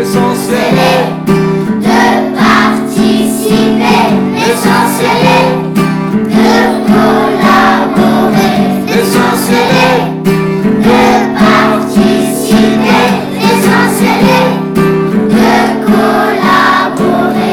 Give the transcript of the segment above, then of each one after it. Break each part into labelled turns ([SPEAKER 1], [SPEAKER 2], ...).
[SPEAKER 1] L'essentiel est
[SPEAKER 2] de participer, l'essentiel est de collaborer,
[SPEAKER 1] l'essentiel est
[SPEAKER 2] de participer, l'essentiel est de collaborer.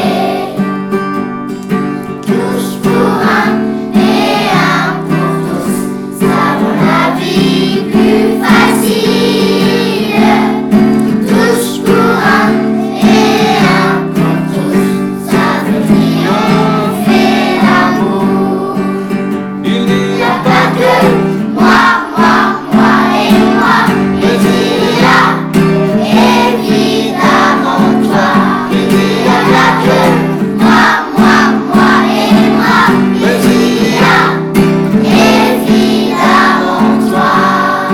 [SPEAKER 2] Tous pour un et un pour tous, ça rend la vie plus facile. Tous pour un et un pour tous, ça veut dire on fait l'amour.
[SPEAKER 1] Il n'y a
[SPEAKER 2] Pas
[SPEAKER 1] pas
[SPEAKER 2] que moi et moi, mais il y a évidemment toi. Il n'y a pas que moi et moi, mais il y a évidemment toi.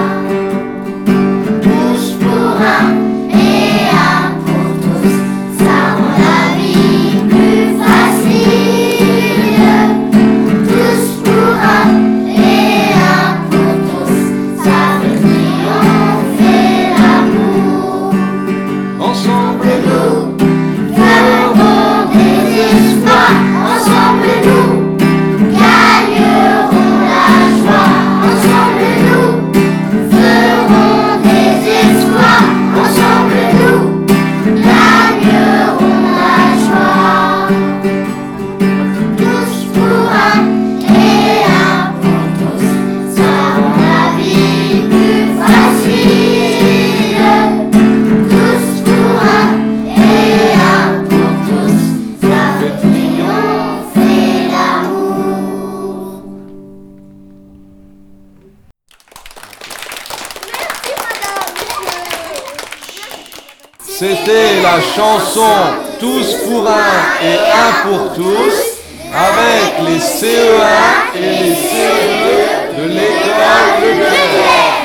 [SPEAKER 2] Tous pour un et un pour tous, ça rend la vie plus facile. Tous pour un et un pour tous, ça veut dire on fait l'amour.
[SPEAKER 1] ensemble
[SPEAKER 2] Nous ferons des espoirs, ensemble nous gagnerons la joie. Ensemble nous ferons des espoirs, ensemble nous gagnerons la joie. Tous pour un et un pour tous, ça rend la vie plus facile. Tous pour un et un pour tous, ça veut triompher l'amour.
[SPEAKER 1] C'était la chanson Tous pour un et un pour tous avec les CE1 et les CE2 de l'école de Guerre.